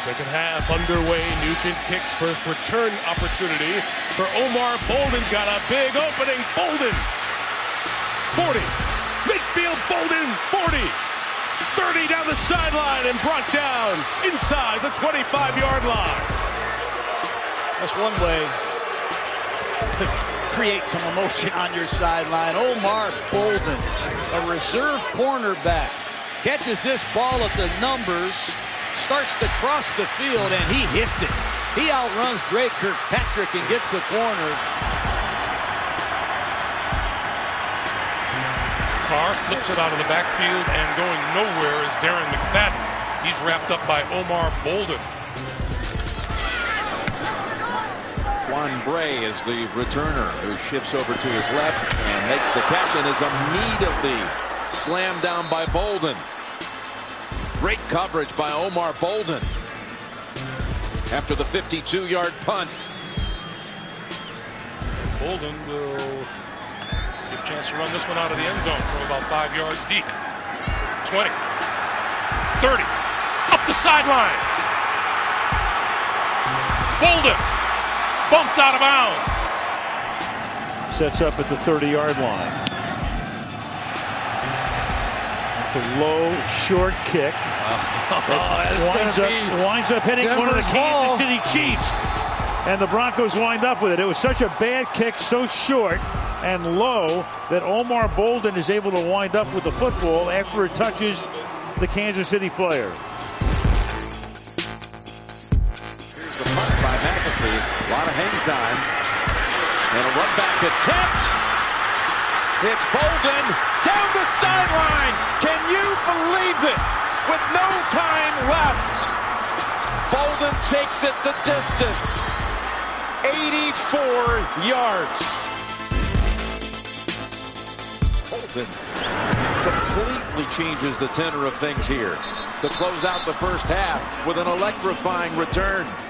Second half underway. Nugent kicks. First return opportunity for Omar Bolden. Got a big opening. Bolden. 40. Midfield Bolden. 40. 30 down the sideline and brought down inside the 25-yard line. That's one way to create some emotion on your sideline. Omar Bolden, a reserve cornerback, catches this ball at the numbers, starts to cross the field, and he hits it. He outruns Drake Kirkpatrick and gets the corner. Carr flips it out of the backfield, and going nowhere is Darren McFadden. He's wrapped up by Omar Bolden. Juan Bray is the returner who shifts over to his left and makes the catch and is immediately slammed down by Bolden. Great coverage by Omar Bolden after the 52-yard punt. Bolden will get a chance to run this one out of the end zone from about 5 yards deep. 20, 30, up the sideline. Bolden bumped out of bounds. Sets up at the 30-yard line. It's a low, short kick. Winds up hitting one of the Kansas City Chiefs. And the Broncos wind up with it. It was such a bad kick, so short and low, that Omar Bolden is able to wind up with the football after it touches the Kansas City player. Here's the punt by McAfee. A lot of hang time. And a run back attempt. It's Bolden down the sideline. Can you believe it? With no time left, Bolden takes it the distance. 84 yards. Bolden completely changes the tenor of things here to close out the first half with an electrifying return.